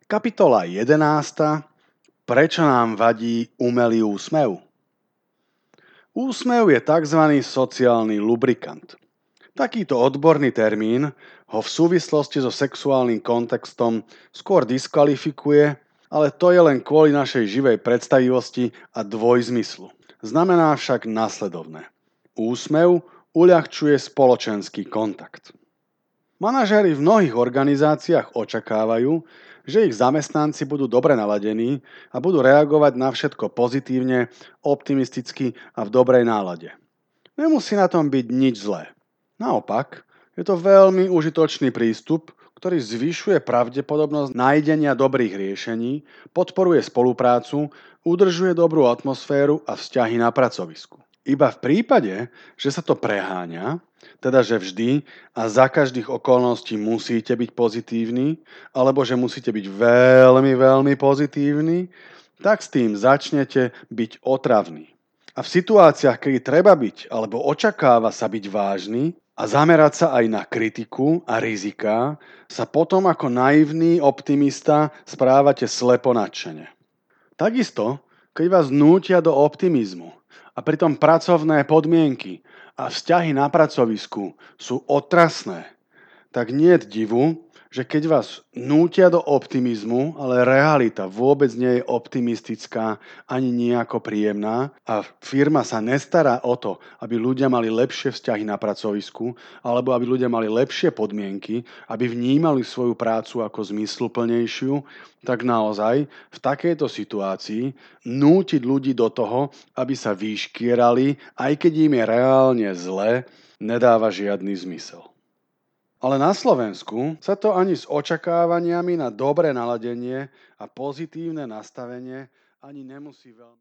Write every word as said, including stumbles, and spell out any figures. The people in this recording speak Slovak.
Kapitola jedenásta. Prečo nám vadí umelý úsmev? Úsmev je tzv. Sociálny lubrikant. Takýto odborný termín ho v súvislosti so sexuálnym kontextom skôr diskvalifikuje, ale to je len kvôli našej živej predstavivosti a dvojzmyslu. Znamená však nasledovné. Úsmev uľahčuje spoločenský kontakt. Manažéri v mnohých organizáciách očakávajú, že ich zamestnanci budú dobre naladení a budú reagovať na všetko pozitívne, optimisticky a v dobrej nálade. Nemusí na tom byť nič zlé. Naopak, je to veľmi užitočný prístup, ktorý zvyšuje pravdepodobnosť nájdenia dobrých riešení, podporuje spoluprácu, udržuje dobrú atmosféru a vzťahy na pracovisku. Iba v prípade, že sa to preháňa, teda že vždy a za každých okolností musíte byť pozitívni, alebo že musíte byť veľmi, veľmi pozitívni, tak s tým začnete byť otravní. A v situáciách, kedy treba byť alebo očakáva sa byť vážny a zamerať sa aj na kritiku a riziká, sa potom ako naivný optimista správate slepo nadšene. Takisto, keď vás nútia do optimizmu a pritom pracovné podmienky a vzťahy na pracovisku sú otrasné, tak nie je divu, že keď vás nútia do optimizmu, ale realita vôbec nie je optimistická ani nejako príjemná a firma sa nestará o to, aby ľudia mali lepšie vzťahy na pracovisku alebo aby ľudia mali lepšie podmienky, aby vnímali svoju prácu ako zmysluplnejšiu, tak naozaj v takejto situácii nútiť ľudí do toho, aby sa vyškierali, aj keď im je reálne zle, nedáva žiadny zmysel. Ale na Slovensku sa to ani s očakávaniami na dobré naladenie a pozitívne nastavenie ani nemusí veľmi